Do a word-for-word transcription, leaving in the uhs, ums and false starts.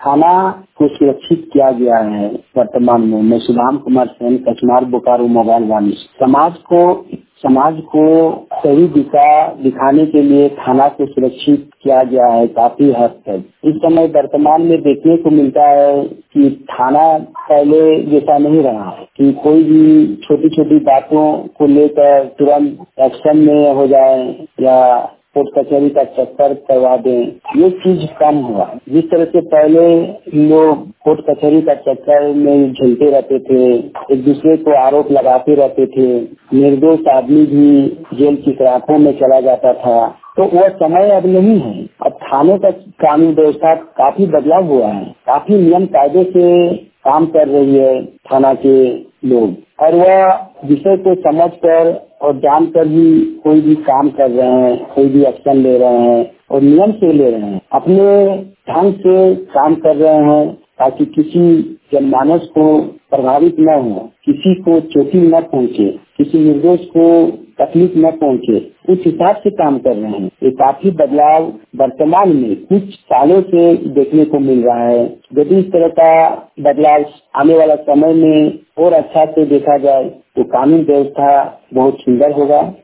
थाना को सुरक्षित किया गया है। वर्तमान में मैं सुदाम कुमार सेन, कचमार, बोकारो, मोबाइल वाणी। समाज को समाज को सही दिशा दिखाने के लिए थाना को सुरक्षित किया गया है काफी हद तक। इस समय वर्तमान में देखने को मिलता है कि थाना पहले जैसा नहीं रहा है कि कोई भी छोटी छोटी बातों को लेकर तुरंत एक्शन में हो जाए या कोर्ट कचहरी का चक्कर करवा दें, ये चीज कम हुआ। जिस तरह से पहले लोग कोर्ट कचहरी का चक्कर में झेलते रहते थे, एक दूसरे को आरोप लगाते रहते थे, निर्दोष आदमी भी जेल की सलाखों में चला जाता था, तो वह समय अब नहीं है। अब थाने का कानून व्यवस्था काफी बदलाव हुआ है, काफी नियम कायदे से काम कर रही है थाना के लोग, और वह विषय को समझकर और जानकर भी कोई भी काम कर रहे हैं, कोई भी एक्शन ले रहे हैं और नियम से ले रहे हैं, अपने ढंग से काम कर रहे हैं ताकि किसी जनमानस को प्रभावित न हो, किसी को चोटी न पहुंचे, किसी निर्दोष को तकलीफ न पहुंचे, उस हिसाब से काम कर रहे हैं। ये काफी बदलाव वर्तमान में कुछ सालों से देखने को मिल रहा है। यदि इस तरह का बदलाव आने वाला समय में और अच्छा से देखा जाए तो कानून व्यवस्था बहुत सुंदर होगा।